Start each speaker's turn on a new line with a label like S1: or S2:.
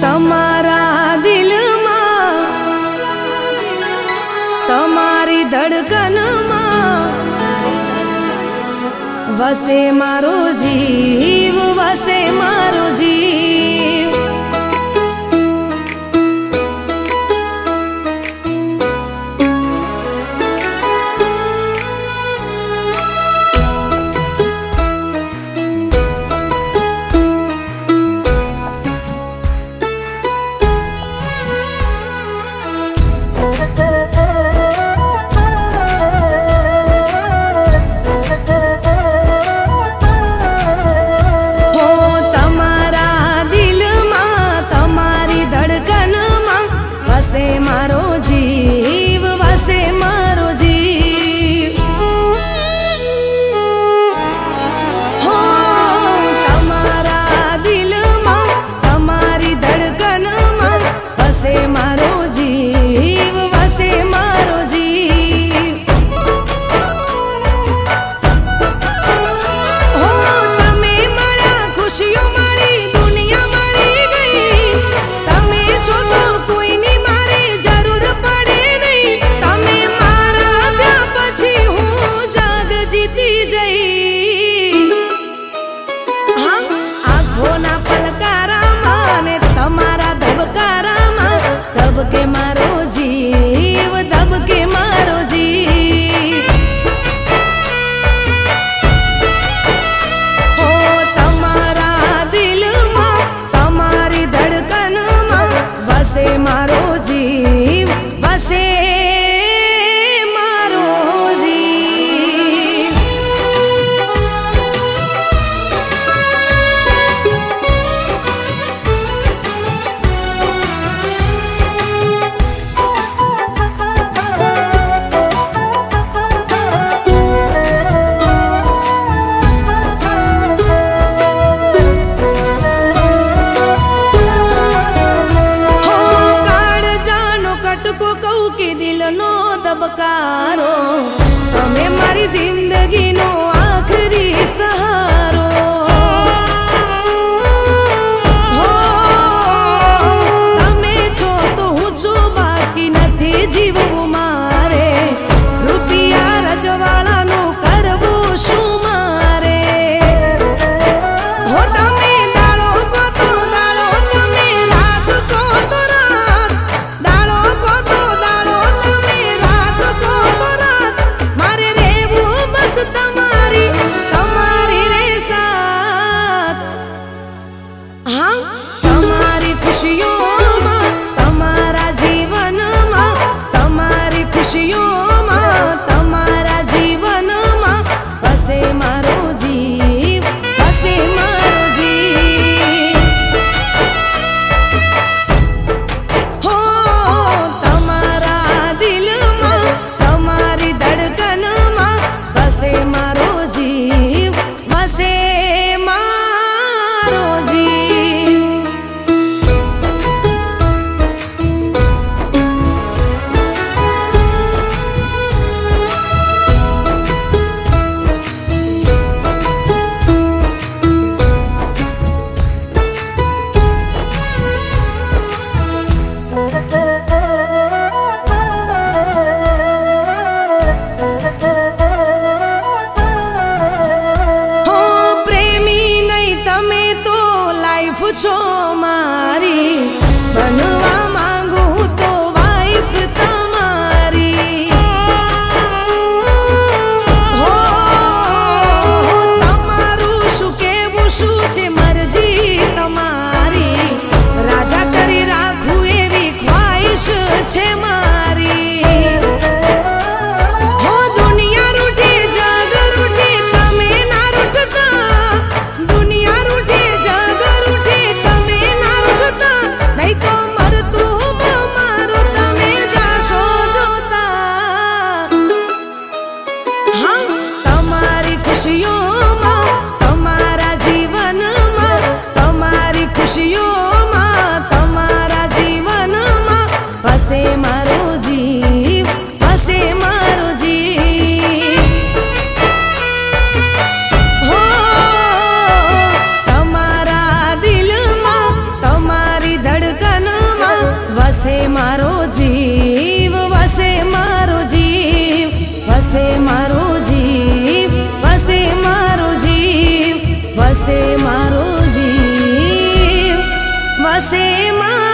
S1: तमारा दिल में तमारी धड़कन में वसे मारो जीव, वसे मारो जीव। वसे मारो जीव, वसे मारो जीव। हो तमारा दिल में तमारी धड़कन में वसे मारो जीव, वसे मारो जीव। हो तमे मळ्या खुशियों मळी दुनिया मळी गई, तमे छो तो कोई नी जीती जई। हाँ आँखों ना पलकारा माने तमारा धबकारा मां दबके मारो जीव, दबके मारो जीव। हो तमारा दिल में तमारी धड़कन में वसे मारो जीव, वसे दबकारो तमे मारी जिंदगी नो आखरी सहारो। हो तमे छो तो हूँ छो बाकी नथी जीवવું मारे, रुपिया रजवाड़ा नो करवो शू मारे। हो तमे दाड़ो को तो दाड़ो, तमे रात को तो रात, दाड़ो को तो दाड़ो तमारी तमारी रे साथ। हाँ तमारी खुशियों में तमारा जीवन में, तमारी खुशियों में तमारा जीवन में वसे मारो जीव, वसे मारो जीव। हो तमारा दिल में तमारी धड़कन में वसे मारो जीव, वसे मारो जीव। पूछो मारी बनवा मांगू तो वाइफ तमारी। हो तमारू शू केवू शू छे मर्जी तमारी, राजा करी राखू एवी ख्वाहिश छे मारी। हो दुनिया रूठी जग रूठी तमे ना रूठता, दुनिया रूठी जग नहीं तो मर तू मारो तमे जाशो जोता। हाँ तमारी खुशियों में तमारा जीवन में, तमारी खुशियों में तमारा जीवन में वसे मारो વસે મારો જીવ વસે મારો